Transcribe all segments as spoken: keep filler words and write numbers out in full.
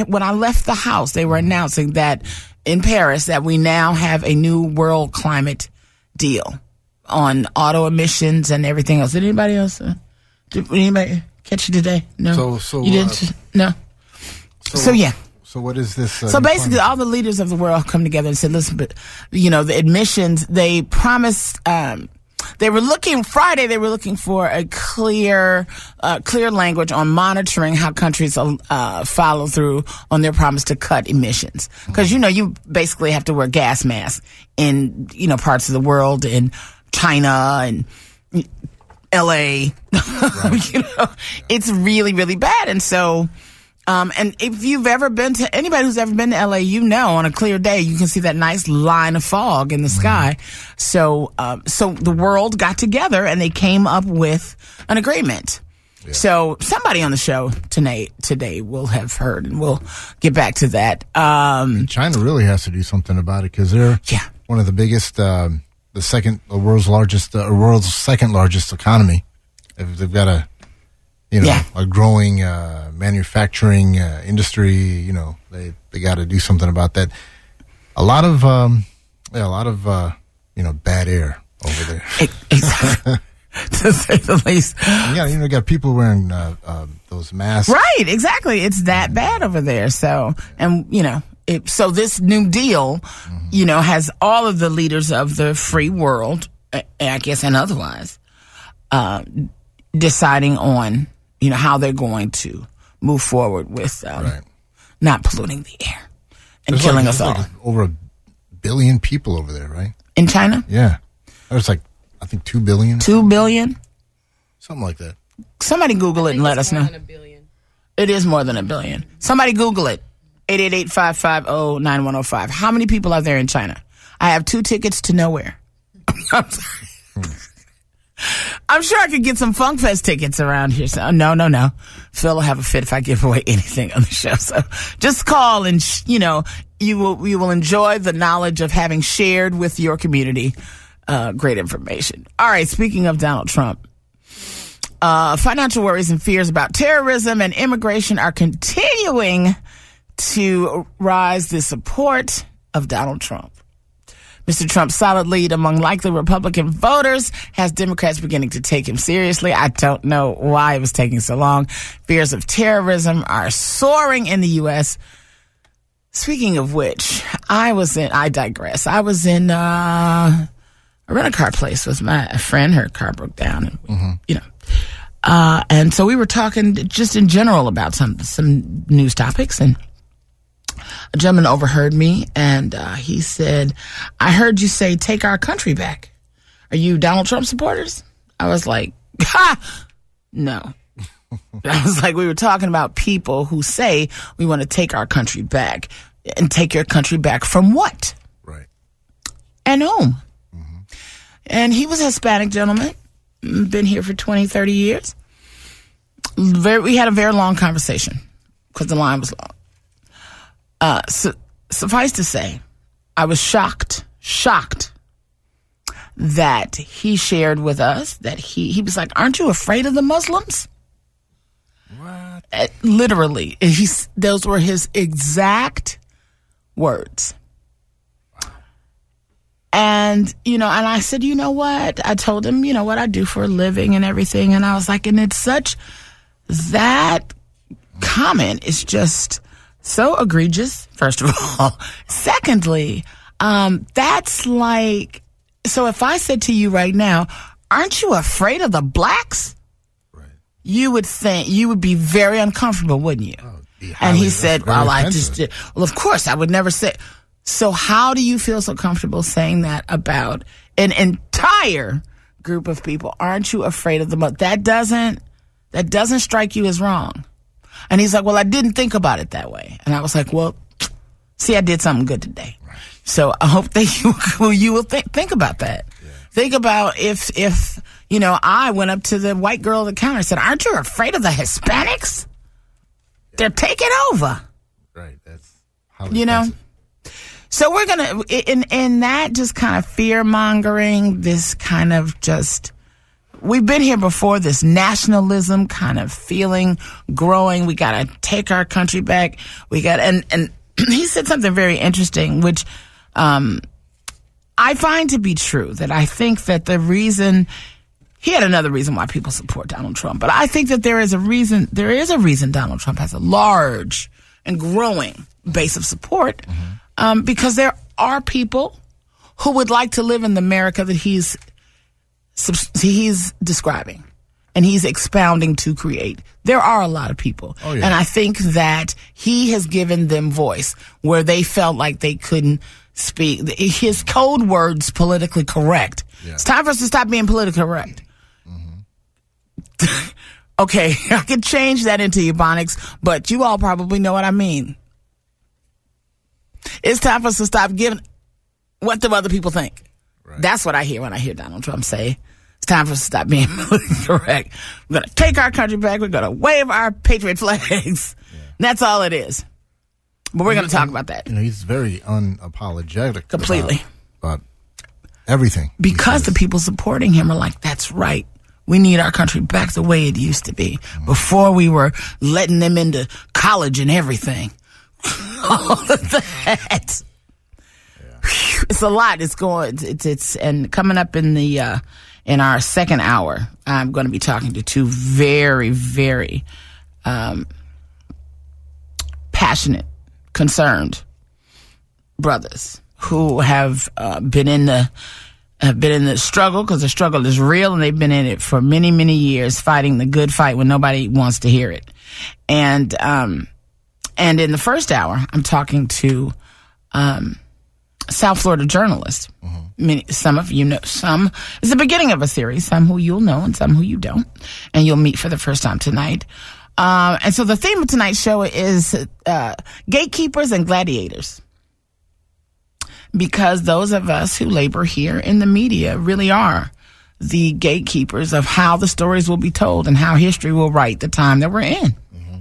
when I left the house, they were announcing that in Paris that we now have a new world climate deal on auto emissions and everything else. Did anybody else? Uh, did anybody catch you today? No. So, so you didn't? Uh, no. So, so yeah. So what is this? Uh, so basically, all the leaders of the world come together and said, "Listen, but you know, the admissions they promised." Um, They were looking Friday. They were looking for a clear, uh, clear language on monitoring how countries uh, follow through on their promise to cut emissions. Because you know you basically have to wear gas masks in you know parts of the world, in China and L A. Right. you know, it's really really bad, and so. Um, and if you've ever been to, anybody who's ever been to L A, you know, on a clear day, you can see that nice line of fog in the sky. Mm-hmm. So, um, so the world got together and they came up with an agreement. Yeah. So somebody on the show today, today will have heard, and we'll get back to that. Um, China really has to do something about it because they're yeah. one of the biggest, um, the second, the world's largest, uh, world's second largest economy. They've, they've got a, you know, yeah. a growing uh, manufacturing uh, industry. You know, they they got to do something about that. A lot of, um, yeah, a lot of, uh, you know, bad air over there. Exactly. To say the least. Yeah, you know, you got people wearing uh, uh, those masks. Right, exactly. It's that bad over there. So, and you know, it, so this new deal, mm-hmm. you know, has all of the leaders of the free world, I guess, and otherwise, uh, deciding on. You know, how they're going to move forward with um, right. not polluting the air and there's killing like, us all. Like over a billion people over there, right? In China? Yeah. There's like, I think two billion. Two billion? Something like that. Somebody Google it and let us know. More than a billion. It is more than a billion. Somebody Google it. eight eight eight, five five zero, nine one zero five. How many people are there in China? I have two tickets to nowhere. I'm sorry. I'm sure I could get some Funk Fest tickets around here. So no, no, no. Phil will have a fit if I give away anything on the show. So just call and, sh- you know, you will, you will enjoy the knowledge of having shared with your community uh, great information. All right. Speaking of Donald Trump, uh, financial worries and fears about terrorism and immigration are continuing to rise the support of Donald Trump. Mister Trump's solid lead among likely Republican voters has Democrats beginning to take him seriously. I don't know why it was taking so long. Fears of terrorism are soaring in the U S. Speaking of which, I was in, I digress. I was in uh, a rent-a-car place with my friend. Her car broke down, and we, mm-hmm. you know. Uh, and so we were talking just in general about some, some news topics, and a gentleman overheard me, and uh, he said, I heard you say, take our country back. Are you Donald Trump supporters? I was like, ha! No. I was like, we were talking about people who say we want to take our country back. And take your country back from what? Right. And whom? Mm-hmm. And he was a Hispanic gentleman, been here for twenty, thirty years. Very, we had a very long conversation because the line was long. Uh, su- suffice to say, I was shocked, shocked that he shared with us that he, he was like, aren't you afraid of the Muslims? What? Uh, literally. He's, those were his exact words. Wow. And, you know, and I said, you know what? I told him, you know, what I do for a living and everything. And I was like, and it's such, that comment is just so egregious, first of all. Secondly, um, that's like, so if I said to you right now, aren't you afraid of the blacks? Right. You would think, you would be very uncomfortable, wouldn't you? Oh, and he said, well, I just did. Well, of course, I would never say. So how do you feel so comfortable saying that about an entire group of people? Aren't you afraid of them? That doesn't, that doesn't strike you as wrong. And he's like, well, I didn't think about it that way. And I was like, well, see, I did something good today. Right. So I hope that you, you will think, think about that. Yeah. Think about if, if, you know, I went up to the white girl at the counter and said, aren't you afraid of the Hispanics? Yeah. They're taking over. Right. That's how you know. So we're going to, in, in that just kind of fear mongering, this kind of just we've been here before, this nationalism kind of feeling growing. We got to take our country back. We got, and, and he said something very interesting, which, um, I find to be true, that I think that the reason, he had another reason why people support Donald Trump, but I think that there is a reason, there is a reason Donald Trump has a large and growing base of support, mm-hmm. um, because there are people who would like to live in the America that he's, he's describing and he's expounding to create. There are a lot of people. Oh, yeah. And I think that he has given them voice where they felt like they couldn't speak. His code words, politically correct. Yeah. It's time for us to stop being politically correct. Mm-hmm. Okay, I could change that into Ebonics, but you all probably know what I mean. It's time for us to stop giving what the other people think. Right. That's what I hear when I hear Donald Trump say, it's time for us to stop being politically correct. We're going to take our country back. We're going to wave our patriot flags. Yeah. That's all it is. But we're going to talk about that. You know, he's very unapologetic. Completely. About, about everything. Because the people supporting him are like, that's right. We need our country back the way it used to be. Mm-hmm. Before we were letting them into college and everything. All of that. Yeah. It's a lot. It's going, it's, it's, and coming up in the, uh, in our second hour, I'm going to be talking to two very, very, um, passionate, concerned brothers who have uh, been in the have been in the struggle, because the struggle is real, and they've been in it for many, many years, fighting the good fight when nobody wants to hear it. And um, and in the first hour, I'm talking to um, South Florida journalist. Mm-hmm. Many, some of you know, some it's the beginning of a series. Some who you'll know, and some who you don't, and you'll meet for the first time tonight. Um, and so the theme of tonight's show is uh, gatekeepers and gladiators. Because those of us who labor here in the media really are the gatekeepers of how the stories will be told and how history will write the time that we're in. Mm-hmm.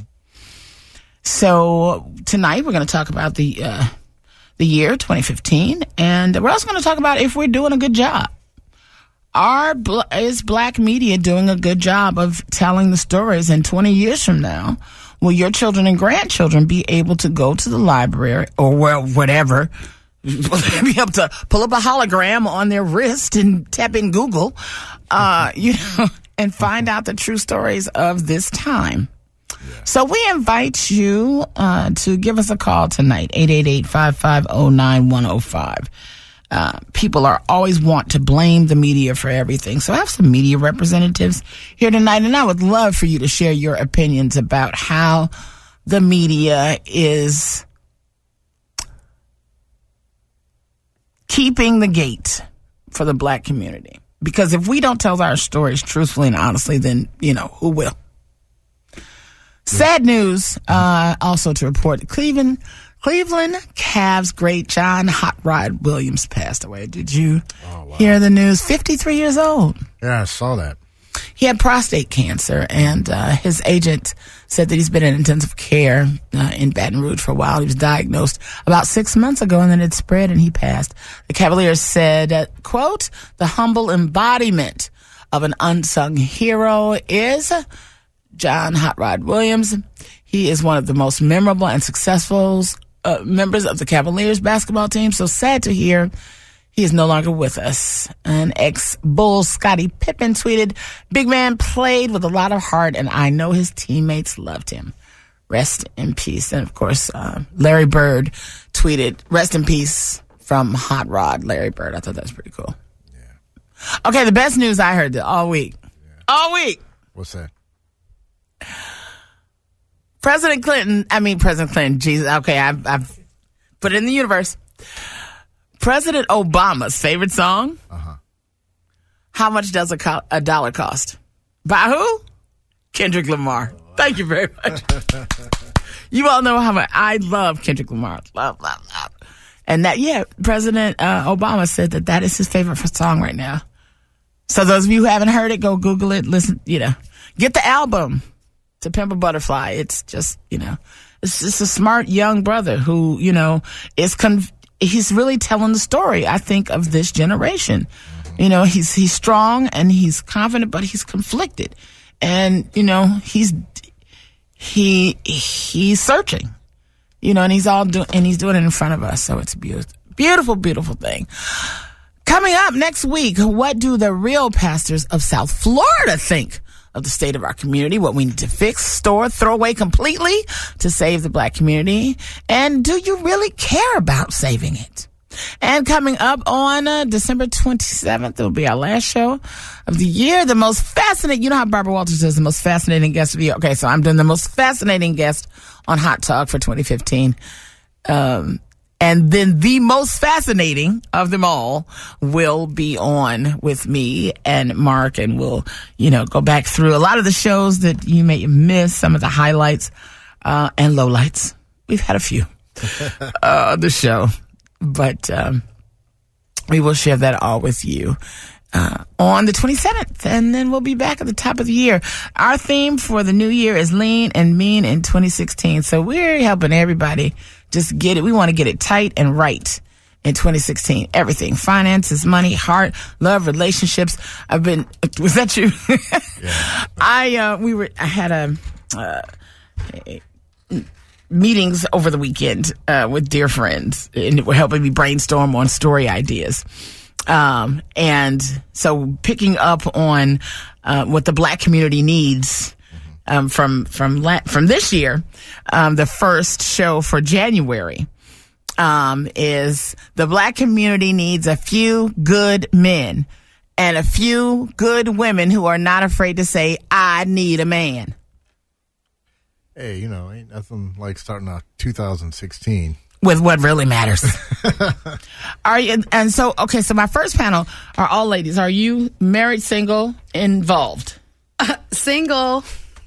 So tonight we're going to talk about the uh, the year twenty fifteen, and we're also going to talk about if we're doing a good job. Are is black media doing a good job of telling the stories? And twenty years from now, will your children and grandchildren be able to go to the library or well, whatever, be able to pull up a hologram on their wrist and tap in Google, uh, you know, and find out the true stories of this time? Yeah. So we invite you uh, to give us a call tonight, eight eight eight, five five zero, nine one zero five. Uh, people are always want to blame the media for everything. So I have some media representatives here tonight, and I would love for you to share your opinions about how the media is keeping the gate for the black community. Because if we don't tell our stories truthfully and honestly, then, you know, who will? Sad news uh, also to report. Cleveland Cleveland Cavs great John Hot Rod Williams passed away. Did you oh, wow. hear the news? fifty-three years old. Yeah, I saw that. He had prostate cancer, and uh, his agent said that he's been in intensive care uh, in Baton Rouge for a while. He was diagnosed about six months ago, and then it spread, and he passed. The Cavaliers said, uh, quote, the humble embodiment of an unsung hero is John Hot Rod Williams. He is one of the most memorable and successful uh, members of the Cavaliers basketball team. So sad to hear he is no longer with us. An ex-Bull, Scottie Pippen, tweeted, big man played with a lot of heart, and I know his teammates loved him. Rest in peace. And, of course, uh, Larry Bird tweeted, rest in peace from Hot Rod, Larry Bird. I thought that was pretty cool. Yeah. Okay, the best news I heard all week. Yeah. All week. What's that? President Clinton, I mean, President Clinton, Jesus, okay, I've, I've put it in the universe. President Obama's favorite song, uh-huh. How Much Does a, co- a Dollar Cost? By who? Kendrick Lamar. Oh, wow. Thank you very much. You all know how much I love Kendrick Lamar. Love, love, love. And that, yeah, President uh, Obama said that that is his favorite song right now. So those of you who haven't heard it, go Google it, listen, you know, get the album. To Pimp a Butterfly. It's just, you know, it's just a smart young brother who, you know, is con- he's really telling the story, I think, of this generation. Mm-hmm. You know, he's he's strong and he's confident, but he's conflicted, and you know he's he he's searching. You know, and he's all doing and he's doing it in front of us. So it's a beautiful, beautiful, beautiful thing. Coming up next week, what do the real pastors of South Florida think of the state of our community? What we need to fix, store, throw away completely to save the black community, and do you really care about saving it? And coming up on uh, December twenty-seventh, it will be our last show of the year. The most fascinating, you know how Barbara Walters does the most fascinating guest of the year. Okay, so I'm doing the most fascinating guest on Hot Talk for twenty fifteen. Um, and then the most fascinating of them all will be on with me and Mark, and we'll, you know, go back through a lot of the shows that you may miss, some of the highlights uh, and lowlights. We've had a few uh, the show. But um, we will share that all with you uh, on the twenty-seventh. And then we'll be back at the top of the year. Our theme for the new year is Lean and Mean in twenty sixteen. So we're helping everybody just get it. We want to get it tight and right in twenty sixteen. Everything. Finances, money, heart, love, relationships. I've been, was that you? Yeah. I, uh, we were, I had a, uh, a meetings over the weekend uh, with dear friends, and it were helping me brainstorm on story ideas. Um, and so picking up on uh, what the black community needs um, from from la- from this year, um, the first show for January um, is the black community needs a few good men and a few good women who are not afraid to say, I need a man. Hey, you know, ain't nothing like starting out two thousand sixteen with what really matters. Are you? And so, okay, so my first panel are all ladies. Are you married, single, involved? Uh, single.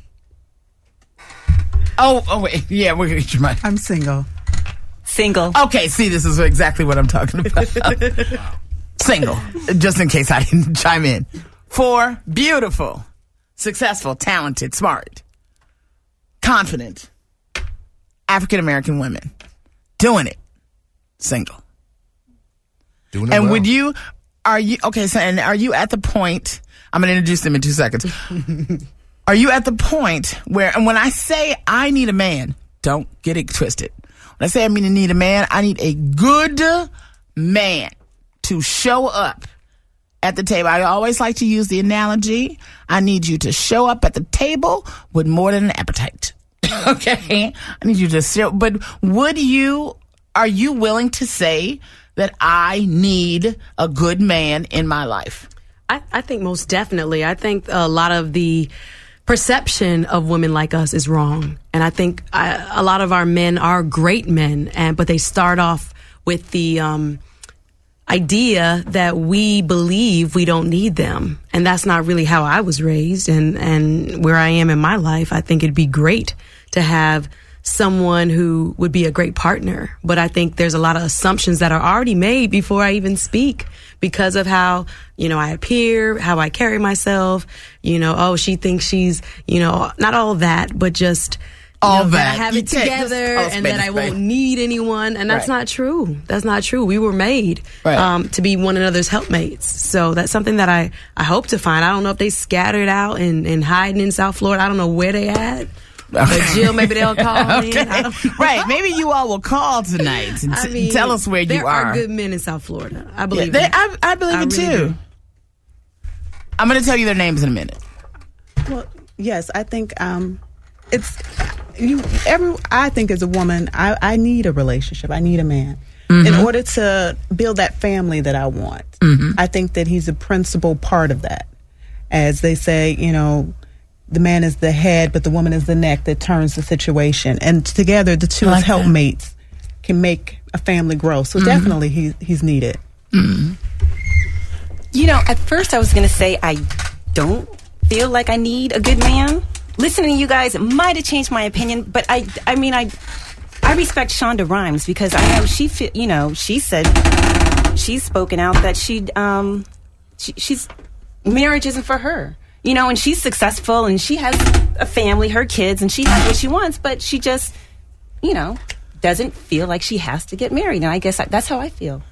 Oh, oh, wait. Yeah, we're going to get your mic. I'm single. Single. Okay, see, this is exactly what I'm talking about. Wow. Single, just in case I didn't chime in. Four beautiful, successful, talented, smart, confident African-American women doing it, single. Doing it and well. would you, are you, okay, so, and are you at the point, I'm going to introduce them in two seconds. Are you at the point where, and when I say I need a man, don't get it twisted. When I say I mean I need a man, I need a good man to show up at the table. I always like to use the analogy. I need you to show up at the table with more than an appetite. Okay? I need you to show, but would you, are you willing to say that I need a good man in my life? I, I think most definitely. I think a lot of the perception of women like us is wrong. And I think I, a lot of our men are great men, and but they start off with the um, idea that we believe we don't need them. And that's not really how I was raised. And, and where I am in my life, I think it'd be great to have someone who would be a great partner. But I think there's a lot of assumptions that are already made before I even speak because of how, you know, I appear, how I carry myself, you know, oh, she thinks she's, you know, not all that, but just all know, that. that I have You it take together this, oh, and that I won't need anyone. And that's right. not true. That's not true. We were made right. um, to be one another's helpmates. So that's something that I, I hope to find. I don't know if they scattered out and, and hiding in South Florida. I don't know where they at. But Jill, maybe they'll call me. Okay. Right. Maybe you all will call tonight and t- I mean, tell us where you there are. There are good men in South Florida. I believe yeah, they, it. I, I believe I it really too. do. I'm going to tell you their names in a minute. Well, yes, I think um, it's you. Every I think as a woman, I, I need a relationship. I need a man mm-hmm. in order to build that family that I want. Mm-hmm. I think that he's a principal part of that. As they say, you know, the man is the head, but the woman is the neck that turns the situation. And together, the two like as helpmates that. Can make a family grow. So mm-hmm. definitely, he, he's needed. Mm-hmm. You know, at first I was going to say I don't feel like I need a good man. Listening to you guys, it might have changed my opinion, but I, I mean, I, I respect Shonda Rhimes because I know she, fi- you know, she said she's spoken out that she, um, she, she's marriage isn't for her, you know, and she's successful and she has a family, her kids, and she has what she wants, but she just, you know, doesn't feel like she has to get married, and I guess I, that's how I feel.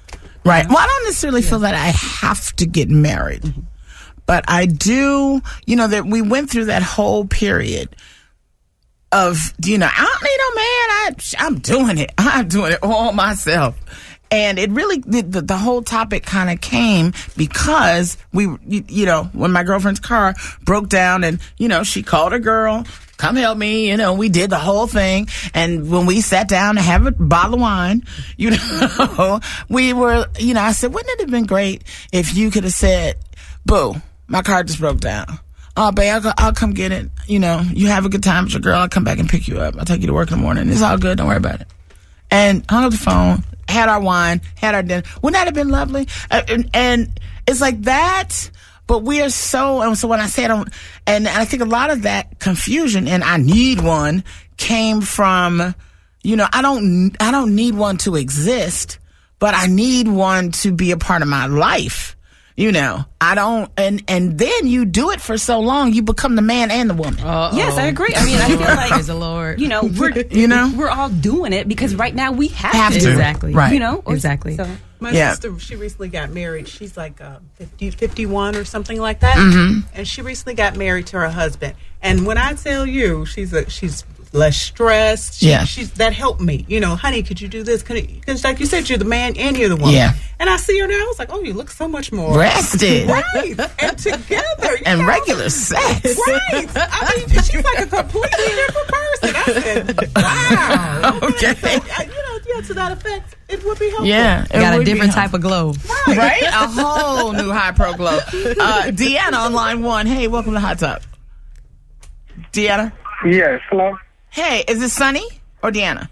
Right. Well, I don't necessarily yeah. feel that I have to get married, mm-hmm. but I do, you know, that we went through that whole period of, you know, I don't need no man. I, I'm doing it. I'm doing it all myself. And it really, the, the, the whole topic kind of came because we, you, you know, when my girlfriend's car broke down and, you know, she called her girl, come help me, you know, we did the whole thing. And when we sat down to have a bottle of wine, you know, we were, you know, I said, wouldn't it have been great if you could have said, boo, my car just broke down. Oh, babe, I'll, I'll come get it. You know, you have a good time with your girl. I'll come back and pick you up. I'll take you to work in the morning. It's all good. Don't worry about it. And hung up the phone, had our wine, had our dinner. Wouldn't that have been lovely? Uh, and, and it's like that, but we are so, and so when I say I don't, and I think a lot of that confusion and I need one came from, you know, I don't, I don't need one to exist, but I need one to be a part of my life. You know, I don't, and, and then you do it for so long, you become the man and the woman. Uh-oh. Yes, I agree. I mean, I feel like, praise the Lord. You know, we're, you know, we're all doing it because right now we have, have to. to. Exactly. Right. You know, or, exactly. So. My yeah. sister, she recently got married. She's like uh, fifty, fifty-one or something like that. Mm-hmm. And she recently got married to her husband. And when I tell you, she's a, she's less stressed. She, yeah. She's, that helped me. You know, honey, could you do this? Because like you said, you're the man and you're the woman. Yeah. And I see her now. I was like, oh, you look so much more rested. Right. And together. And know? regular sex. Right. I mean, she's like a completely different person. I said, wow. Okay. So, you know, yeah, to that effect, it would be helpful. Yeah. Got a different type of glow. Right. Right? A whole new high pro glow. Uh, Deanna on line one. Hey, welcome to Hot Top. Deanna? Yes, hello? Hey, is this Sunny or Deanna?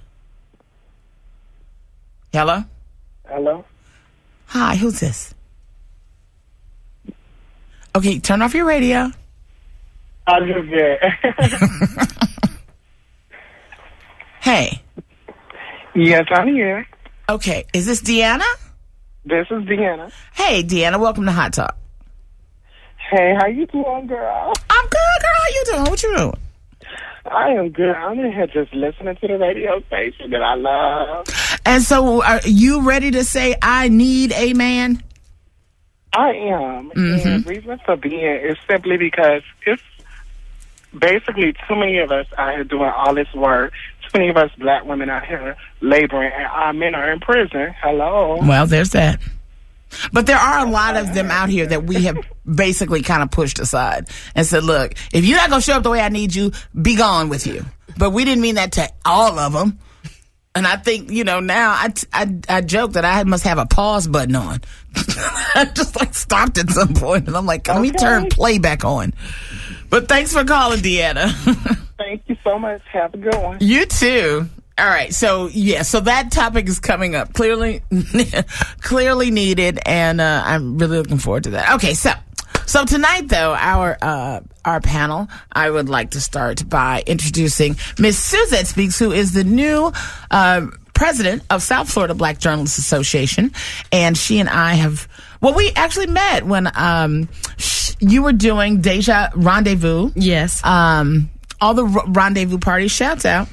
Hello? Hello? Hi, who's this? Okay, turn off your radio. I just did. Hey. Yes, I'm here. Okay, is this Deanna? This is Deanna. Hey, Deanna, welcome to Hot Talk. Hey, how you doing, girl? I'm good, girl. How you doing? What you doing? I am good. I'm in here just listening to the radio station that I love. And so, are you ready to say, I need a man? I am. Mm-hmm. And the reason for being is simply because it's basically too many of us out here doing all this work. Too many of us black women out here laboring, and our men are in prison. Hello. Well, there's that. But there are a lot of them out here that we have basically kind of pushed aside and said, look, if you're not going to show up the way I need you, be gone with you. But we didn't mean that to all of them. And I think, you know, now I, I, I joke that I must have a pause button on. I just like stopped at some point and I'm like, let me turn play back on. But thanks for calling, Deanna. Thank you so much. Have a good one. You too. All right, so yeah, so that topic is coming up. Clearly, clearly needed, and uh, I'm really looking forward to that. Okay, so so tonight, though, our uh, our panel, I would like to start by introducing Miss Suzette Speaks, who is the new uh, president of South Florida Black Journalists Association, and she and I have. Well, we actually met when um, sh- you were doing Deja Rendezvous. Yes. Um, all the r- rendezvous parties. Shouts out.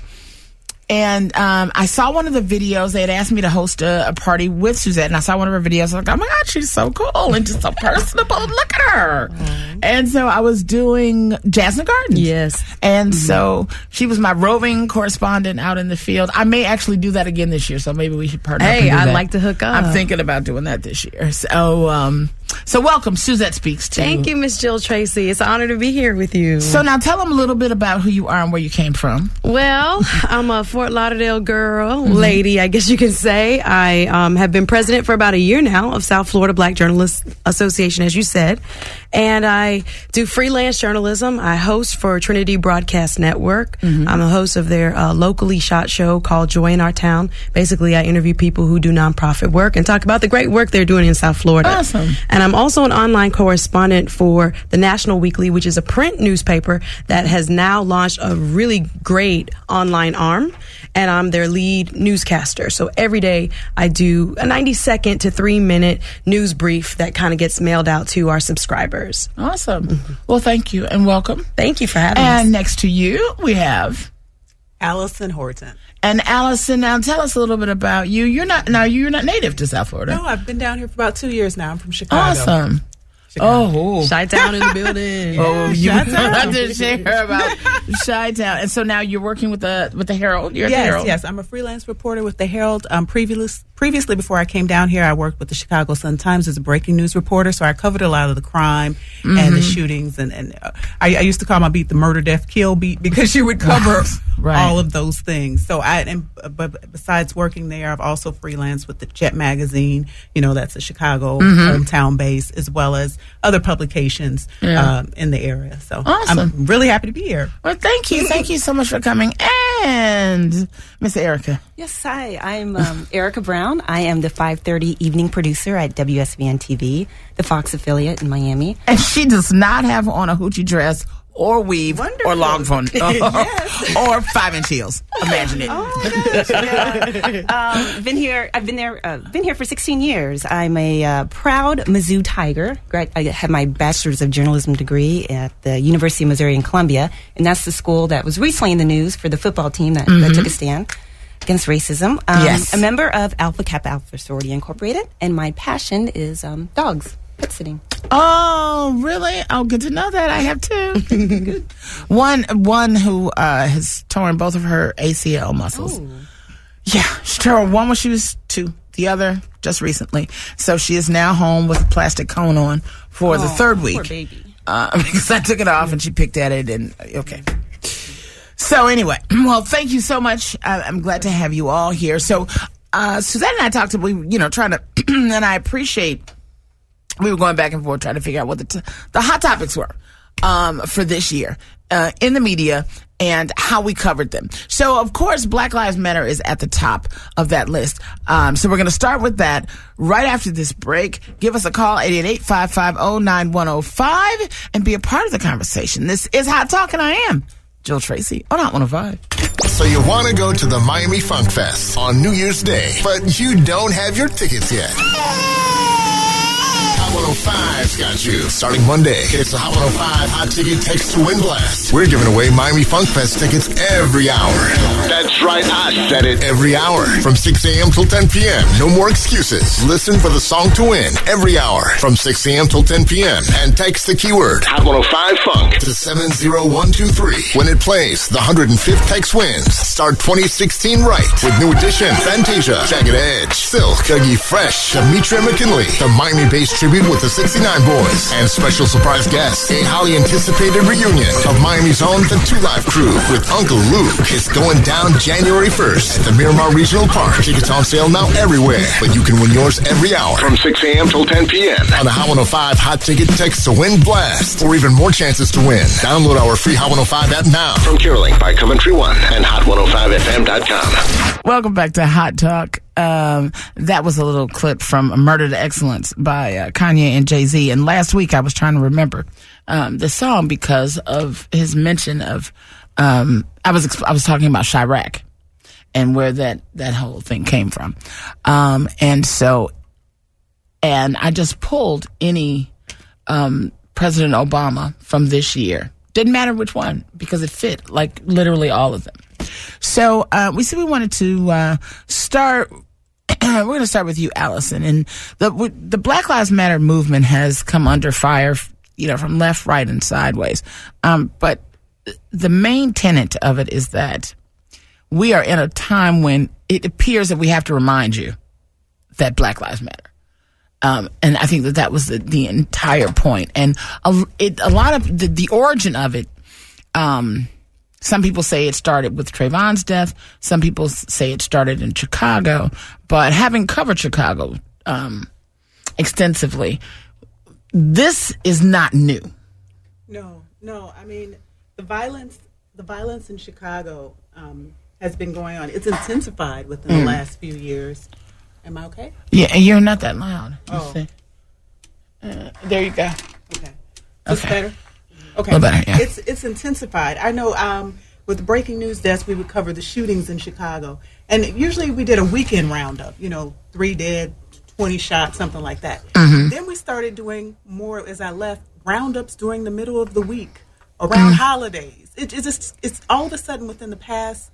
And um, I saw one of the videos. They had asked me to host a, a party with Suzette, and I saw one of her videos. I was like, oh my God, she's so cool and just so personable. Look at her. Mm-hmm. And so I was doing Jasmine Gardens. Yes. And mm-hmm. so she was my roving correspondent out in the field. I may actually do that again this year, so maybe we should partner hey, up and do I'd that. like to hook up. I'm thinking about doing that this year. So, um, so welcome, Suzette Speaks to Thank you, Miss Jill Tracy. It's an honor to be here with you. So now tell them a little bit about who you are and where you came from. Well, I'm a Fort Lauderdale girl, mm-hmm. lady, I guess you can say. I um, have been president for about a year now of South Florida Black Journalists Association, as you said. And I do freelance journalism. I host for Trinity Broadcast Network. Mm-hmm. I'm a host of their uh, locally shot show called Joy in Our Town. Basically, I interview people who do nonprofit work and talk about the great work they're doing in South Florida. Awesome. And I'm also an online correspondent for the National Weekly, which is a print newspaper that has now launched a really great online arm. And I'm their lead newscaster. So every day I do a ninety second to three minute news brief that kind of gets mailed out to our subscribers. Awesome. Mm-hmm. Well, thank you and welcome. Thank you for having and us. And next to you, we have Allison Horton. And Allison, now tell us a little bit about you. You're not now. You're not native to South Florida. No, I've been down here for about two years now. I'm from Chicago. Awesome. Chicago. Oh, Chi-Town in the building. Yeah, oh, you Chi-Town. have to share about Chi-Town. And so now you're working with the with the Herald. You're at yes, the Herald. yes. I'm a freelance reporter with the Herald. Um, previous, previously, before I came down here, I worked with the Chicago Sun-Times as a breaking news reporter. So I covered a lot of the crime Mm-hmm. and the shootings. And, and uh, I, I used to call my beat the murder, death, kill beat because you would cover Right. all of those things. So I, and but besides working there, I've also freelanced with the Jet magazine. You know, that's a Chicago Mm-hmm. hometown base, as well as other publications Yeah. um, in the area. So Awesome. I'm really happy to be here. Well, thank you, thank you so much for coming, and Miss Erica. Yes, hi. I'm um, Erica Brown. I am the five thirty evening producer at W S V N T V, the Fox affiliate in Miami. And she does not have on a hoochie dress or weave Wonderful. or long phone Yes. or five inch heels. Imagine it. Um, been here. I've been there. Uh, been here for sixteen years. I'm a uh, proud Mizzou Tiger. Grad- I have my bachelor's of journalism degree at the University of Missouri in Columbia, and that's the school that was recently in the news for the football team that, that took a stand against racism. Um, Yes. A member of Alpha Kappa Alpha Sorority Incorporated, and my passion is um, dogs, pet sitting. Oh, really? Oh, good to know that. I have two. one one who uh, has torn both of her A C L muscles. Yeah, she tore one when she was two, the other just recently. So she is now home with a plastic cone on for the third week. Poor baby. Uh, because I took it off and she picked at it and okay. So anyway, well, thank you so much. I, I'm glad to have you all here. So uh, Suzanne and I talked to, we, you know, trying to, and I appreciate, we were going back and forth trying to figure out what the, t- the hot topics were um, for this year uh, in the media and how we covered them. So, of course, Black Lives Matter is at the top of that list. Um, so we're going to start with that right after this break. Give us a call, eight eight eight, five five zero, nine one zero five, and be a part of the conversation. This is Hot Talk, and I am Jill Tracy on Hot one oh five. So you want to go to the Miami Funk Fest on New Year's Day, but you don't have your tickets yet. Hot one oh five's got you. Starting Monday, it's the Hot one oh five Hot Ticket Text to Win Blast. We're giving away Miami Funk Fest tickets every hour. That's right, I said it. Every hour. From six a.m. till ten p.m. No more excuses. Listen for the song to win every hour from six a.m. till ten p.m. and text the keyword Hot one oh five Funk to seven zero one two three. When it plays, the one hundred fifth text wins. Start twenty sixteen right with New Edition, Fantasia, Jagged Edge, Silk, Dougie Fresh, Demetria McKinley, the Miami-based tribute with the sixty-nine Boys, and special surprise guest, a highly anticipated reunion of Miami's own The Two Live Crew with Uncle Luke. It's going down January first at the Miramar Regional Park. Tickets on sale now everywhere, but you can win yours every hour from six a.m. till ten p.m. on the Hot one oh five Hot Ticket Text to Win Blast. For even more chances to win, download our free Hot one oh five app now. From Caroling by Coventry One and hot one oh five f m dot com. Welcome back to Hot Talk. Um, that was a little clip from Murder to Excellence by uh, Kanye and Jay-Z. And last week I was trying to remember um, the song because of his mention of um, I was exp- I was talking about Chirac and where that, that whole thing came from. Um, and so, and I just pulled any um, President Obama from this year. Didn't matter which one because it fit like literally all of them. So uh, we said we wanted to uh, start. We're going to start with you, Allison. And the the Black Lives Matter movement has come under fire, you know, from left, right, and sideways. Um, but the main tenet of it is that we are in a time when it appears that we have to remind you that Black Lives Matter. Um, and I think that that was the, the entire point. And a, it, a lot of the, the origin of it, um, some people say it started with Trayvon's death. Some people say it started in Chicago. But having covered Chicago um, extensively, this is not new. No, no. I mean, the violence, the violence in Chicago um, has been going on. It's intensified within mm. the last few years. Am I okay? Yeah, you're not that loud. Oh. Uh, there you go. Okay. That's okay. better? Okay. A little better, yeah. It's, it's intensified. I know um, with the Breaking News Desk, we would cover the shootings in Chicago. And usually we did a weekend roundup, you know, three dead, twenty shot, something like that. Mm-hmm. Then we started doing more, as I left, roundups during the middle of the week, around mm-hmm. holidays. It, it's just, it's all of a sudden within the past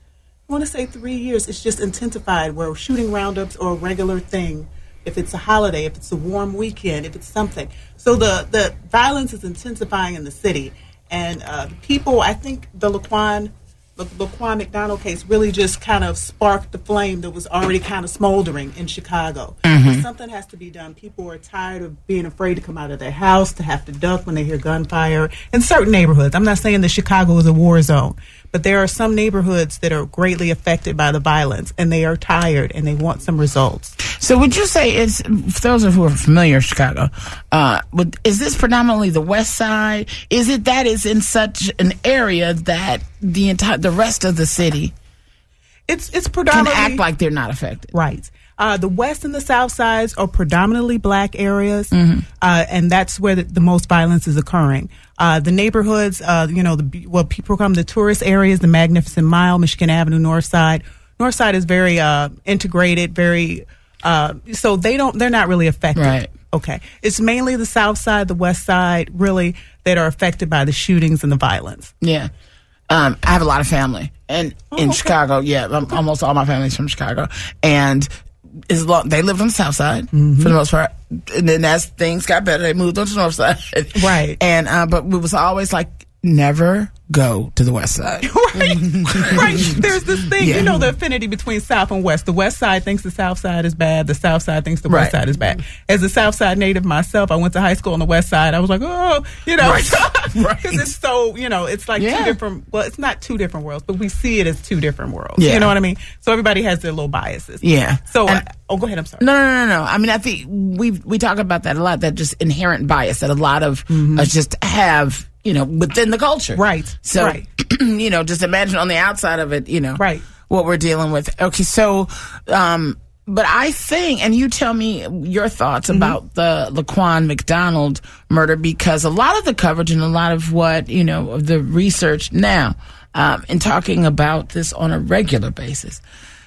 I want to say three years, it's just intensified where shooting roundups are a regular thing. If it's a holiday, if it's a warm weekend, if it's something. So the, the violence is intensifying in the city. And uh, people, I think the Laquan, the Laquan McDonald case really just kind of sparked the flame that was already kind of smoldering in Chicago. Mm-hmm. Something has to be done. People are tired of being afraid to come out of their house, to have to duck when they hear gunfire. In certain neighborhoods, I'm not saying that Chicago is a war zone, but there are some neighborhoods that are greatly affected by the violence, and they are tired, and they want some results. So would you say it's, for those who are familiar with Chicago, uh, would, is this predominantly the West Side? Is it that is in such an area that the entire, the rest of the city it's it's can predominantly act like they're not affected? Right. Uh, the West and the South Sides are predominantly black areas, Mm-hmm. uh, and that's where the, the most violence is occurring. Uh, the neighborhoods, uh, you know, the what people call the tourist areas, the Magnificent Mile, Michigan Avenue, North Side. North Side is very uh, integrated, very uh, so they don't they're not really affected. Right. Okay. It's mainly the South Side, the West Side, really, that are affected by the shootings and the violence. Yeah. Um, I have a lot of family and Oh, in okay. Chicago. Yeah, um, almost all my family's from Chicago, and is long, they lived on the South Side Mm-hmm. for the most part. And then as things got better, they moved on to the North Side. Right. And uh, but it was always like, never go to the West Side. right, right. There's this thing, Yeah. you know, the affinity between South and West. The West Side thinks the South Side is bad. The South Side thinks the West Right. Side is bad. As a South Side native myself, I went to high school on the West Side. I was like, oh, you know, Right. because Right. it's so, you know, it's like Yeah. two different. Well, it's not two different worlds, but we see it as two different worlds. Yeah. You know what I mean? So everybody has their little biases. Yeah. So, And- I, oh, go ahead. I'm sorry. No, no, no, no. I mean, I think we we talk about that a lot. That just inherent bias that a lot of us just have, you know, within the culture. Right. So, Right. you know, just imagine on the outside of it, you know, Right. what we're dealing with. Okay, so, um, but I think, and you tell me your thoughts about the Laquan McDonald murder, because a lot of the coverage and a lot of what, you know, of the research now, um, in talking about this on a regular basis.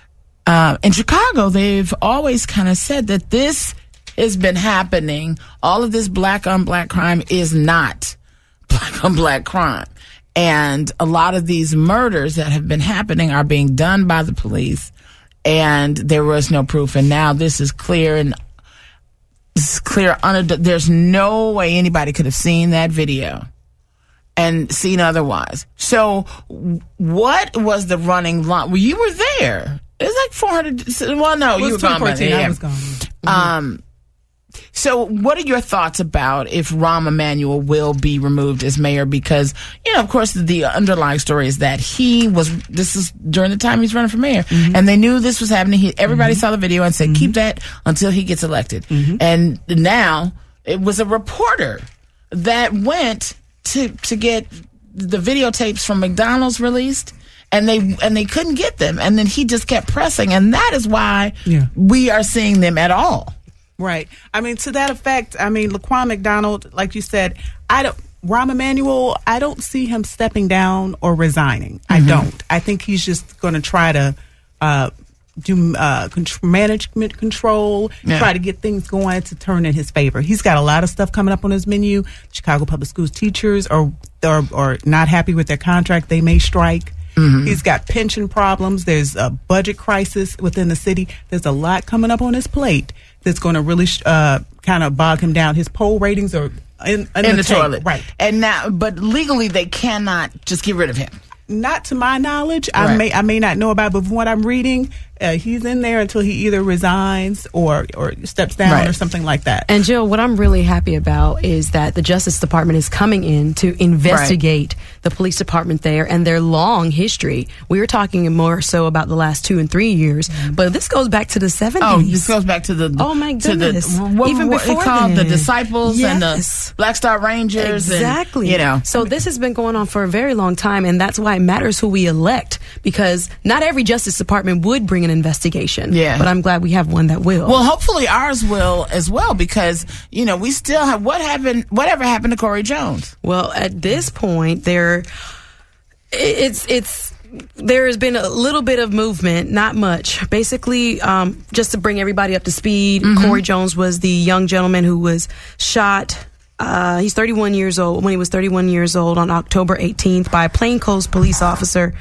Uh, in Chicago, they've always kind of said that this has been happening. All of this black on black crime is not black on black crime. And a lot of these murders that have been happening are being done by the police, and there was no proof. And now this is clear, and this is clear. Unad- there's no way anybody could have seen that video and seen otherwise. So what was the running line? Well, you were there. It was like four hundred. Well, no, It you were was gone by twenty fourteen. then. I was gone. Um, so what are your thoughts about if Rahm Emanuel will be removed as mayor? Because, you know, of course, the underlying story is that he was, this is during the time he's running for mayor, and they knew this was happening. He, everybody saw the video and said, keep that until he gets elected. And now it was a reporter that went to, to get the videotapes from McDonald's released. And they and they couldn't get them, and then he just kept pressing, and that is why Yeah. we are seeing them at all. Right. I mean, to that effect, I mean, Laquan McDonald, like you said, I don't, Rahm Emanuel, I don't see him stepping down or resigning. I don't. I think he's just going to try to uh, do uh, contr- management control, Yeah. try to get things going to turn in his favor. He's got a lot of stuff coming up on his menu. Chicago Public Schools teachers are, are, are not happy with their contract. They may strike. He's got pension problems. There's a budget crisis within the city. There's a lot coming up on his plate that's going to really uh, kind of bog him down. His poll ratings are in, in, in the, the tank. toilet. Right. And now, but legally, they cannot just get rid of him. Not to my knowledge. I Right. may I may not know about it, but from what I'm reading, uh, he's in there until he either resigns or, or steps down Right. or something like that. And Jill, what I'm really happy about is that the Justice Department is coming in to investigate the police department there and their long history. We were talking more so about the last two and three years, but this goes back to the seventies. Oh, this goes back to the Oh, my to the- goodness. what, Even what before it called the then. Disciples and Yes. the Black Star Rangers. Exactly. And, you know, So this has been going on for a very long time, and that's why it matters who we elect, because not every Justice Department would bring an investigation. Yeah. But I'm glad we have one that will. well, hopefully ours will as well, because you know we still have what happened. Whatever happened to Corey Jones? Well, at this point, there, it's it's there has been a little bit of movement, not much. Basically, um, just to bring everybody up to speed, Corey Jones was the young gentleman who was shot. Uh, he's thirty-one years old. When he was thirty-one years old on October eighteenth by a plainclothes police officer.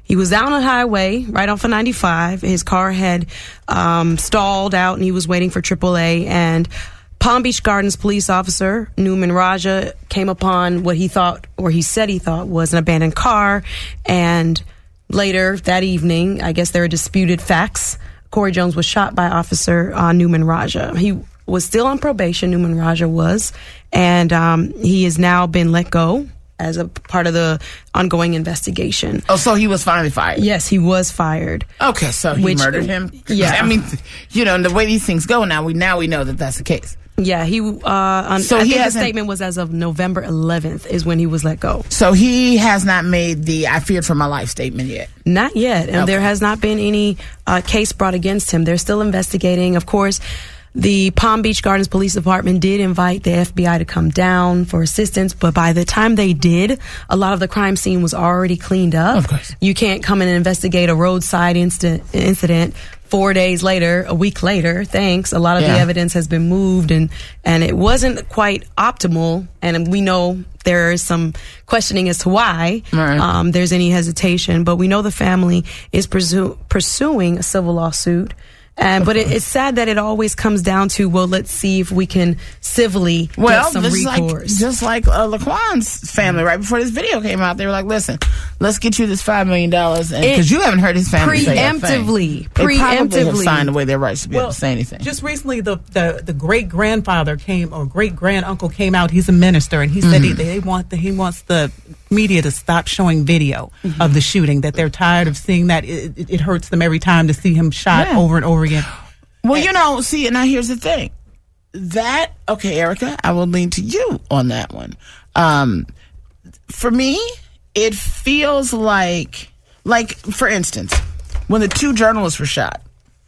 He was down on the highway right off of ninety-five. His car had um, stalled out, and he was waiting for triple A. And Palm Beach Gardens police officer Newman Raja came upon what he thought, or he said he thought, was an abandoned car. And later that evening, I guess there were disputed facts. Corey Jones was shot by Officer uh, Newman Raja. He was still on probation, Newman Raja was, and um, he has now been let go as a part of the ongoing investigation. Oh, so he was finally fired? Yes, he was fired. Okay, so he Which, murdered him? Yeah. I mean, you know, the way these things go now, we now we know that that's the case. Yeah, he. Uh, on, so I he think the hasn't- statement was as of November eleventh is when he was let go. So he has not made the "I feared for my life" statement yet. Not yet, and Okay. there has not been any uh, case brought against him. They're still investigating. Of course, the Palm Beach Gardens Police Department did invite the F B I to come down for assistance, but by the time they did, a lot of the crime scene was already cleaned up. Of course. You can't come in and investigate a roadside incident, incident four days later, a week later. Thanks. A lot of Yeah. the evidence has been moved, and, and it wasn't quite optimal, and we know there is some questioning as to why Right. um, there's any hesitation, but we know the family is pursu- pursuing a civil lawsuit. And but it, it's sad that it always comes down to, well, let's see if we can civilly Well, get some this is like recourse. just like uh, Laquan's family. Right before this video came out, they were like, "Listen, let's get you this five million dollars," because you haven't heard his family say that thing. Preemptively. They probably have Preemptively. signed away their rights to be able to say anything. Just recently, the the, the great grandfather came, or great grand uncle came out. He's a minister, and he said Mm-hmm. he, they want the, he wants the media to stop showing video Mm-hmm. of the shooting. That they're tired of seeing that. It, it, it hurts them every time to see him shot Yeah. over and over again. Well, you know, see, now here's the thing. That, okay, Erica, I will lean to you on that one. Um, for me, it feels like, like, for instance, when the two journalists were shot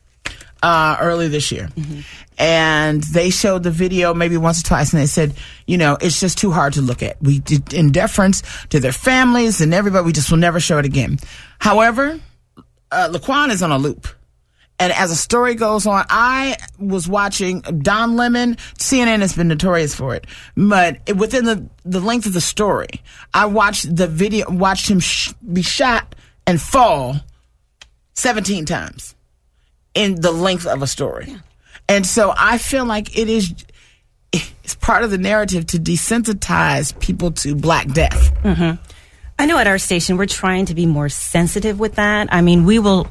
uh, early this year, and they showed the video maybe once or twice, and they said, you know, it's just too hard to look at. We did, in deference to their families and everybody, we just will never show it again. However, uh, Laquan is on a loop. And as the story goes on, I was watching Don Lemon. C N N has been notorious for it, but within the, the length of the story, I watched the video, watched him sh- be shot and fall seventeen times in the length of a story. Yeah. And so I feel like it is, it's part of the narrative to desensitize people to Black death. Mm-hmm. I know at our station, we're trying to be more sensitive with that. I mean, we will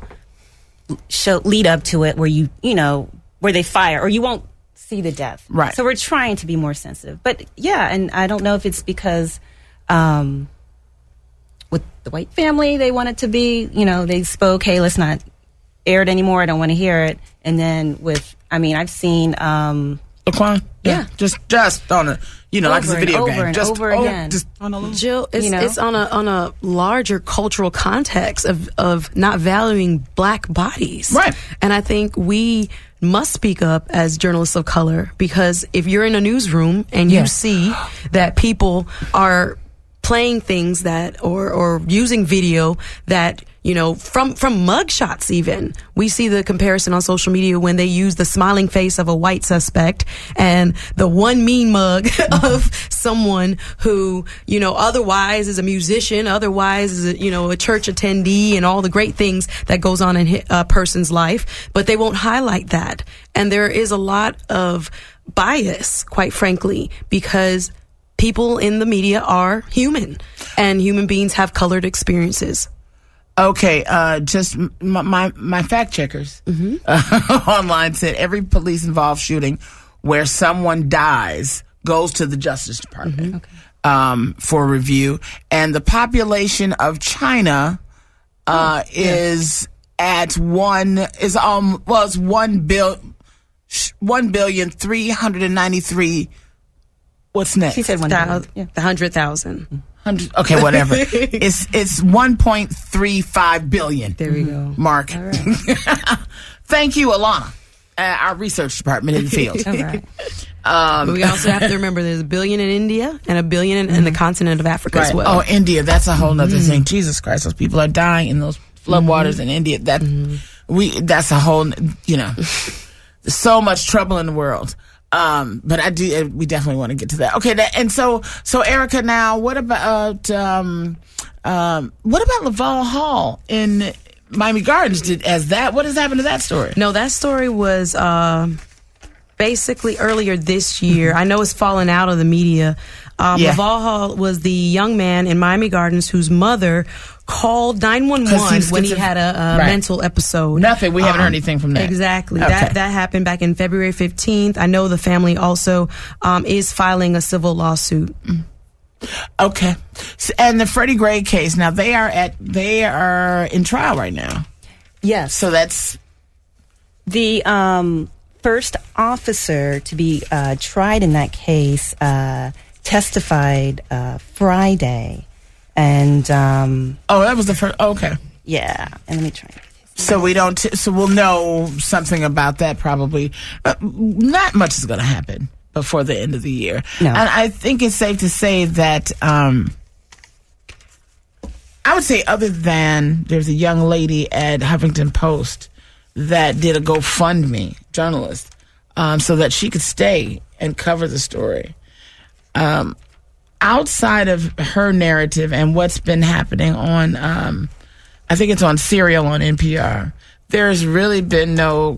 show lead up to it where you you know where they fire, or you won't see the death, right? So we're trying to be more sensitive, but yeah, and I don't know if it's because um with the white family they want it to be, you know, they spoke, hey, let's not air it anymore, I don't want to hear it. And then with, I mean, I've seen um Laquan, yeah, yeah. just just on a, you know, over like it's a and video over game, and just over oh, again. just On a loop. Jill, it's, You know? it's on a on a larger cultural context of, of not valuing Black bodies. Right. And I think we must speak up as journalists of color, because if you're in a newsroom and you Yeah. see that people are playing things that, or, or using video that, you know, from, from mugshots even. We see the comparison on social media when they use the smiling face of a white suspect and the one mean mug of someone who, you know, otherwise is a musician, otherwise is a, you know, a church attendee and all the great things that goes on in a person's life, but they won't highlight that. And there is a lot of bias, quite frankly, because people in the media are human, and human beings have colored experiences. Okay, uh, just m- my my fact checkers Mm-hmm. uh, online said every police involved shooting where someone dies goes to the Justice Department Mm-hmm. um, for review, and the population of China uh, Oh, yeah. is at one is um well it's one bill one billion three hundred ninety three. What's next? She said one Thou- hundred. Yeah. The hundred thousand. Hundred, okay, whatever. it's it's one point three five billion. There we go. Mark. All right. Thank you, Alana, uh, our research department in the field. All right. Um, But we also have to remember there's a billion in India and a billion in, in the continent of Africa as right. well. Oh, India, that's a whole nother thing. Jesus Christ, those people are dying in those floodwaters in India. That we that's a whole, you know, there's so much trouble in the world. Um, but I do, uh, we definitely want to get to that. Okay, that, and so, so Erica, now, what about, um, Um, what about Laval Hall in Miami Gardens? Did as that? What has happened to that story? No, that story was uh, basically earlier this year. I know it's fallen out of the media. Um, Yeah. Laval Hall was the young man in Miami Gardens whose mother called nine one 'Cause one he's when he schizoph- had a, a Right. mental episode. Nothing. We haven't Um, heard anything from that. Exactly. Okay. That that happened back in February fifteenth. I know the family also um, is filing a civil lawsuit. Okay. S- And the Freddie Gray case. Now they are at they are in trial right now. Yes. So that's The um, first officer to be uh, tried in that case uh, testified uh, Friday. And um, oh, that was the first. Okay. yeah, and let me try. So we don't. T- so we'll know something about that probably. Uh, not much is going to happen before the end of the year. No. And I think it's safe to say that. Um, I would say, other than there's a young lady at Huffington Post that did a GoFundMe, journalist, um, so that she could stay and cover the story. Um, outside of her narrative and what's been happening on, um, I think it's on Serial on N P R, there's really been no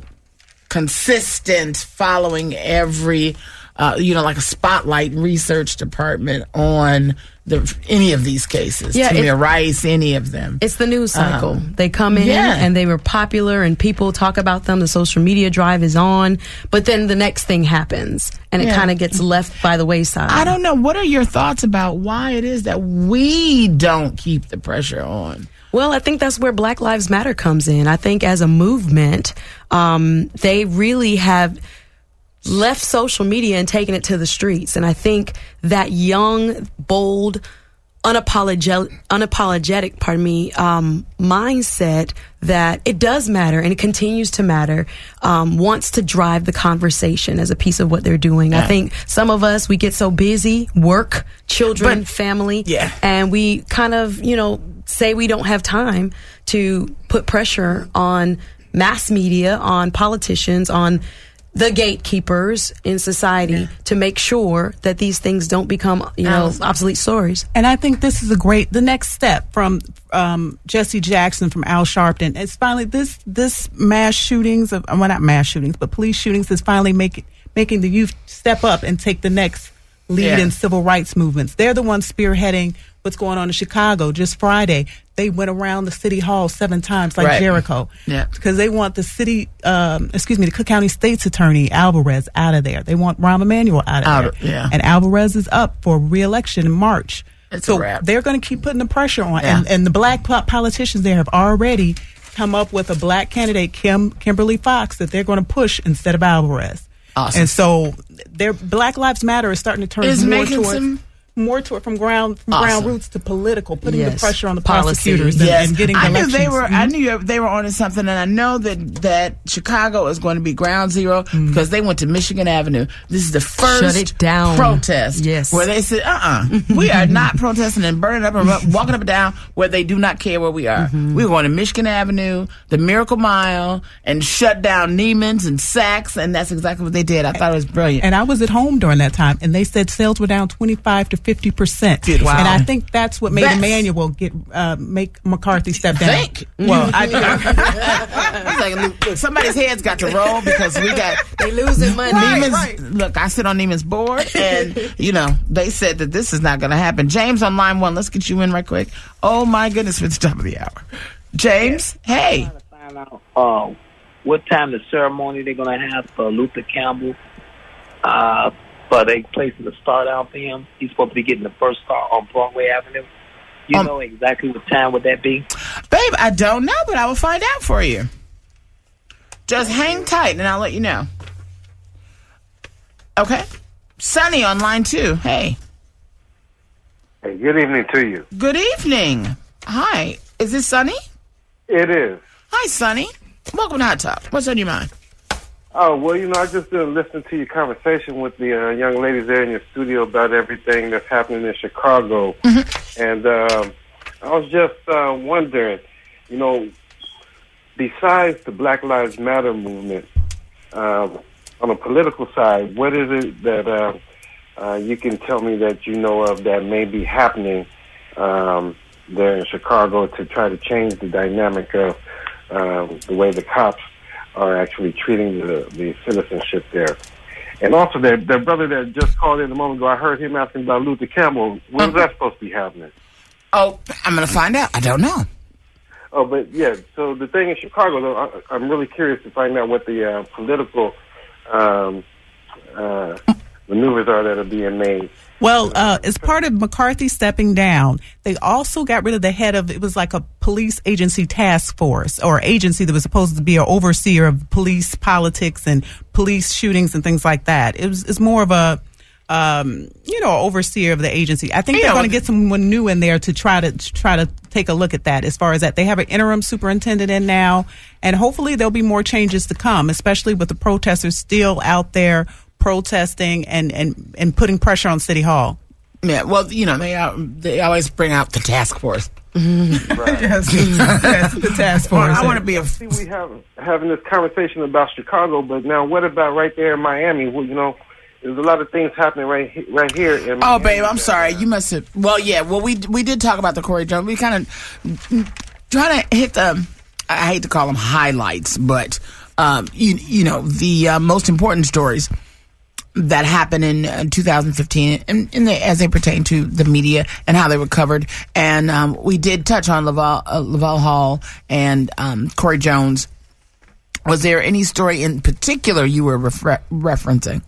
consistent following every, uh, you know, like a spotlight research department on the any of these cases. Yeah, Tamir it- Rice, any of them. It's the news cycle. Um, they come in yeah. and they were popular and people talk about them. The social media drive is on, but then the next thing happens and it Yeah. kind of gets left by the wayside. I don't know. What are your thoughts about why it is that we don't keep the pressure on? Well, I think that's where Black Lives Matter comes in. I think as a movement, um, they really have left social media and taken it to the streets. And I think that young, bold, unapologetic, unapologetic, pardon me, um, mindset that it does matter and it continues to matter, um, wants to drive the conversation as a piece of what they're doing. Yeah. I think some of us, we get so busy, work, children, But- family, Yeah. and we kind of, you know, say we don't have time to put pressure on mass media, on politicians, on the gatekeepers in society to make sure that these things don't become, you know, obsolete stories. And I think this is a great, the next step from um, Jesse Jackson, from Al Sharpton. It's finally this this mass shootings of, well, not mass shootings, but police shootings is finally making making the youth step up and take the next lead Yeah. in civil rights movements. They're the ones spearheading what's going on in Chicago. Just Friday, they went around the city hall seven times, like Right. Jericho, Yeah. because they want the city, um, excuse me, the Cook County State's Attorney Alvarez out of there. They want Rahm Emanuel out of Out there. of- yeah. And Alvarez is up for re-election in March. It's so a wrap. they're going to keep putting the pressure on, Yeah. and, and the black po- politicians there have already come up with a black candidate, Kim Kimberly Fox, that they're going to push instead of Alvarez. Awesome. And so, their Black Lives Matter is starting to turn Is more making towards some- more toward from ground from Awesome. ground roots to political, putting the Yes. pressure on the Policy. prosecutors and, Yes, and getting I knew elections. they were. I knew they were onto something, and I know that that Chicago is going to be ground zero because they went to Michigan Avenue. This is the first Shut it down. protest, Yes. where they said, "Uh, uh we are not protesting and burning up and ru- walking up and down where they do not care where we are. We're going to Michigan Avenue, the Miracle Mile, and shut down Neiman's and Saks, and that's exactly what they did. I thought it was brilliant. And I was at home during that time, and they said sales were down twenty-five to fifty percent. Beautiful. And Wow. I think that's what made That's- Emmanuel get uh, make McCarthy step down. Think. Well, I, It's like, look, look, somebody's head's got to roll because we got They losing money. Neiman's. Look, I sit on Neiman's board, and you know they said that this is not going to happen. James on line one. Let's get you in right quick. Oh my goodness, it's the top of the hour. James, hey. Trying to find out uh, what time the ceremony they're going to have for Luther Campbell. Uh, for they placing the start out for him. He's supposed to be getting the first start on Broadway Avenue. You Um, know exactly what time would that be? Babe, I don't know, but I will find out for you. Just hang tight, and I'll let you know. Okay. Sonny on line two. Hey. Hey, good evening to you. Good evening. Hi. Is this Sonny? It is. Hi, Sonny. Welcome to Hot Talk. What's on your mind? Oh, well, you know, I just been listening to your conversation with the uh, young ladies there in your studio about everything that's happening in Chicago. Mm-hmm. And um, I was just uh, wondering, you know, besides the Black Lives Matter movement, um, on the political side, what is it that uh, uh, you can tell me that you know of that may be happening um, there in Chicago to try to change the dynamic of um, the way the cops are actually treating the, the citizenship there. And also, their, their brother that just called in a moment ago, I heard him asking about Luther Campbell. When's that supposed to be happening? Oh, I'm going to find out. I don't know. Oh, but yeah, so the thing in Chicago, though, I, I'm really curious to find out what the uh, political um, uh, maneuvers are that are being made. Well, uh, as part of McCarthy stepping down, they also got rid of the head of, it was like a police agency task force or agency that was supposed to be an overseer of police politics and police shootings and things like that. It was it's more of a, um, you know, overseer of the agency. I think you they're know, going to get someone new in there to try to to try to take a look at that. As far as that, they have an interim superintendent in now, and hopefully there'll be more changes to come, especially with the protesters still out there protesting and, and, and putting pressure on City Hall. Yeah, well, you know, they uh, they always bring out the task force. Right. yes, yes, the task force. Well, I want to be a. See, we have having this conversation about Chicago, but now what about right there in Miami? Well, you know, there's a lot of things happening right he- right here. In Oh, Miami babe, I'm that, sorry. uh, You must have. Well, yeah. Well, we we did talk about the Corey Jones. We kind of trying to hit the. I hate to call them highlights, but um, you you know the uh, most important stories that happened in uh, two thousand fifteen, and, and they, as they pertain to the media and how they were covered. And um, we did touch on Laval, uh, Laval Hall and um, Corey Jones. Was there any story in particular you were refer- referencing?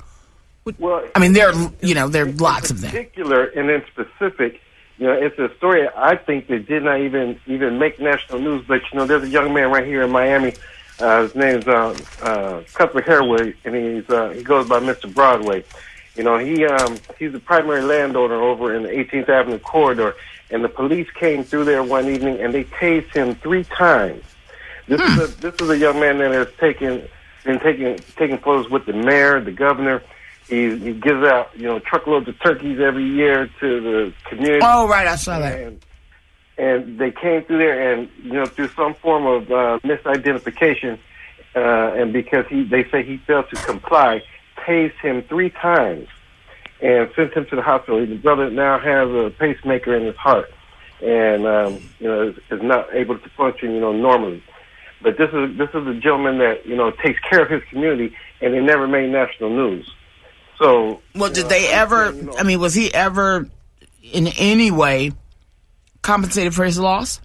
Well, I mean, there are, you know, there are lots of them. In particular and in specific, you know, it's a story I think that did not even even make national news. But you know, there's a young man right here in Miami. Uh, his name's uh, uh, Cuthbert Harewood, and he's uh, he goes by Mister Broadway. You know, he um, he's the primary landowner over in the eighteenth Avenue corridor, and the police came through there one evening and they tased him three times. This hmm. is a this is a young man that has taken been taking taking photos with the mayor, the governor. He he gives out you know truckloads of turkeys every year to the community. Oh, right, I saw that. And, And they came through there, and you know, through some form of uh, misidentification, uh, and because he, they say he failed to comply, tased him three times, and sent him to the hospital. His brother now has a pacemaker in his heart, and um, you know, is, is not able to function, you know, normally. But this is this is a gentleman that you know takes care of his community, and they never made national news. So, well, did know, they ever? you know, I mean, was he ever in any way compensated for his loss?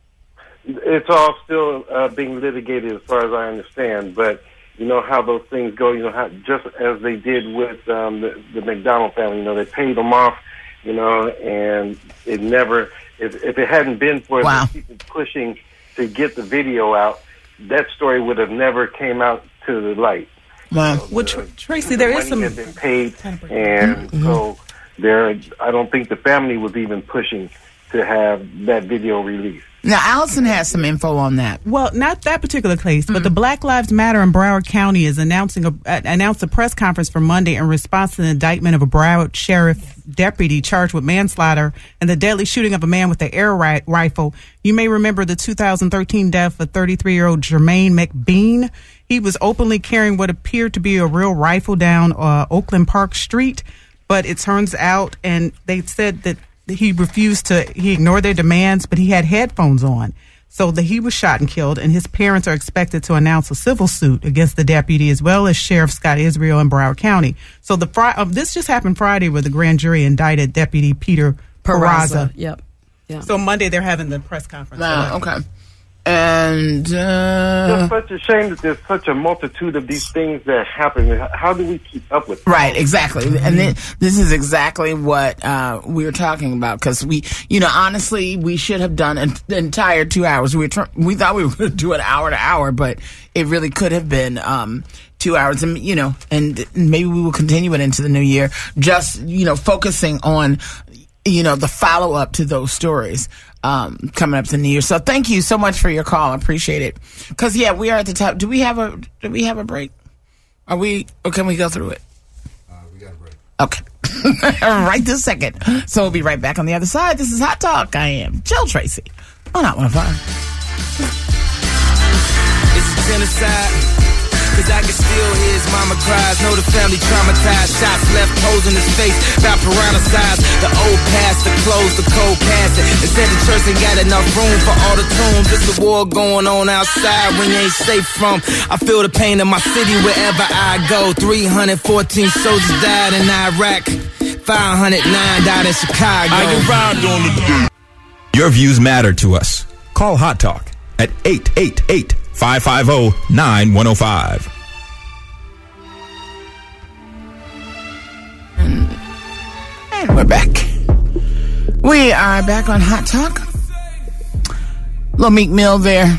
It's all still uh, being litigated as far as I understand, but you know how those things go, you know, how, just as they did with um, the, the McDonald family, you know, they paid them off, you know, and it never, if, if it hadn't been for wow. the people pushing to get the video out, that story would have never came out to the light. Wow. So Well, the, Tr- Tracy, there the is some money had been paid, and Mm-hmm. so there, I don't think the family was even pushing to have that video released. Now, Allison has some info on that. Well, not that particular case, but the Black Lives Matter in Broward County is announcing a, uh, announced a press conference for Monday in response to the indictment of a Broward sheriff deputy charged with manslaughter and the deadly shooting of a man with an air ri- rifle. You may remember the two thousand thirteen death of thirty-three-year-old Jermaine McBean. He was openly carrying what appeared to be a real rifle down uh, Oakland Park Street, but it turns out, and they said that he refused to, he ignored their demands, but he had headphones on. So that he was shot and killed, and his parents are expected to announce a civil suit against the deputy as well as Sheriff Scott Israel in Broward County. So the fri- uh, this just happened Friday where the grand jury indicted Deputy Peter Peraza. Yep. Yeah. So Monday they're having the press conference. Wow, okay. And uh, It's such a shame that there's such a multitude of these things that happen. How do we keep up with them? right, exactly. And then, this is exactly what uh, we were talking about, because we, you know, honestly, we should have done an, the entire two hours. We were tr- we thought we were going to do an hour to hour, but it really could have been um, two hours. And you know, and maybe we will continue it into the new year. Just you know, focusing on you know the follow up to those stories. Um, coming up to the new year. So thank you so much for your call. I appreciate it. Cause yeah, we are at the top. Do we have a, do we have a break? Are we, or can we go through it? Uh, we got a break. Okay. Right this second. So we'll be right back on the other side. This is Hot Talk. I am Jill Tracy on Hot one oh five. It's genocide. Cause I can still hear his mama cries. Know the family traumatized. Shots left holes in his face. Got piranha size. The old pastor closed the cold passing. It said the church ain't got enough room for all the tombs. It's a war going on outside when you ain't safe from. I feel the pain in my city wherever I go. three hundred fourteen soldiers died in Iraq. five hundred nine died in Chicago. I arrived on the day. Your views matter to us. Call Hot Talk at eight eight eight, five five zero, nine one zero five. And we're back. We are back on Hot Talk. Little Meek Mill there.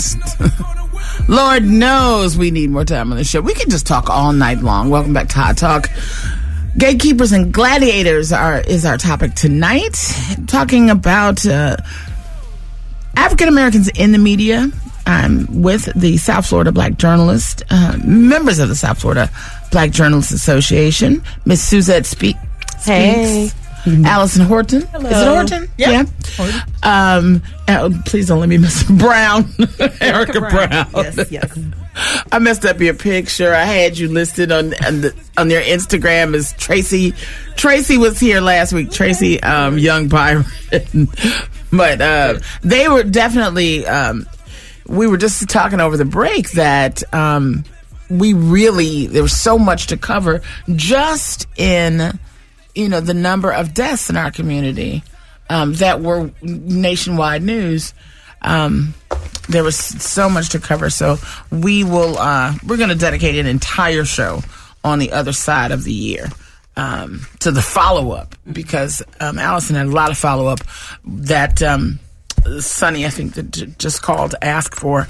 Lord knows we need more time on the show. We can just talk all night long. Welcome back to Hot Talk. Gatekeepers and gladiators are is our topic tonight. Talking about uh, African Americans in the media. I'm with the South Florida Black Journalists, uh, members of the South Florida Black Journalists Association. Miss Suzette Speak. Hey. Mm-hmm. Allison Horton. Hello. Is it Horton? Yep. Yeah. Horton. Um, uh, please don't let me miss Brown. Erica Brown. Brown. Yes, yes. I messed up your picture. I had you listed on on, the, on their Instagram as Tracy. Tracy was here last week. Tracy, um, Young Pirate. But uh, they were definitely. Um, we were just talking over the break that um, we really there was so much to cover just in. You know, the number of deaths in our community um, that were nationwide news. Um, there was so much to cover. So we will, uh, we're going to dedicate an entire show on the other side of the year um, to the follow-up because um, Allison had a lot of follow-up that um, Sonny, I think, that j- just called to ask for.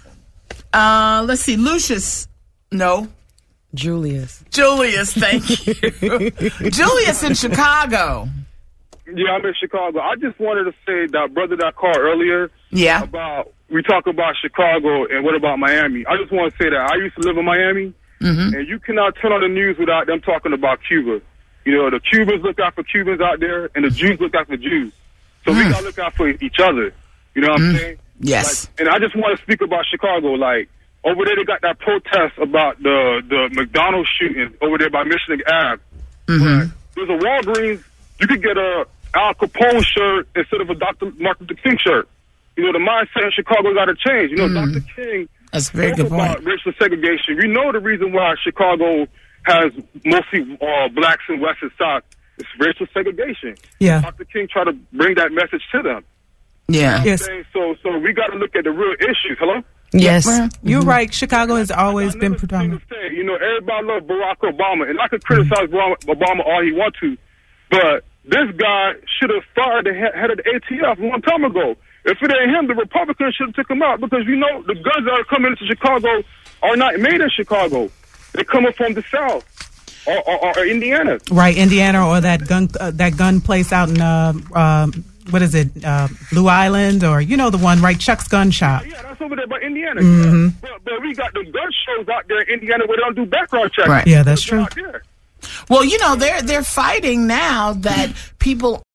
Uh, let's see, Lucius, no. Julius. Julius, thank you. Julius in Chicago. Yeah, I'm in Chicago. I just wanted to say that brother that called earlier. Yeah. About we talk about Chicago and what about Miami? I just want to say that I used to live in Miami, mm-hmm. and you cannot turn on the news without them talking about Cuba. You know, the Cubans look out for Cubans out there, and the Jews look out for Jews. So mm. we gotta look out for each other. You know what mm. I'm saying? Yes. Like, and I just want to speak about Chicago, like. Over there, they got that protest about the, the McDonald's shooting over there by Michigan Avenue. Mm-hmm. There's a Walgreens. You could get a Al Capone shirt instead of a Doctor Martin Luther King shirt. You know, the mindset in Chicago got to change. You know, mm-hmm. Doctor King That's a very good point. About racial segregation. We know the reason why Chicago has mostly uh, blacks and West and South. It's racial segregation. Yeah. Doctor King tried to bring that message to them. Yeah. You know yes. So, so we got to look at the real issues. Hello? Yes, mm-hmm. you're right. Chicago has always been predominant. Say, you know, everybody loves Barack Obama, and I could criticize mm-hmm. Obama all he wants to, but this guy should have fired the head of the A T F a long time ago. If it ain't him, the Republicans should have took him out because, you know, the guns that are coming into Chicago are not made in Chicago. They're coming from the South or, or, or Indiana. Right, Indiana or that gun uh, that gun place out in, uh, uh, what is it, uh, Blue Island or, you know, the one, right, Chuck's Gun Shop. Yeah, that's over there by Indiana. Mm-hmm. Yeah. But, but we got the gun shows out there in Indiana where they don't do background checks. Right. Yeah, that's true. Well, you know, they're they're fighting now that people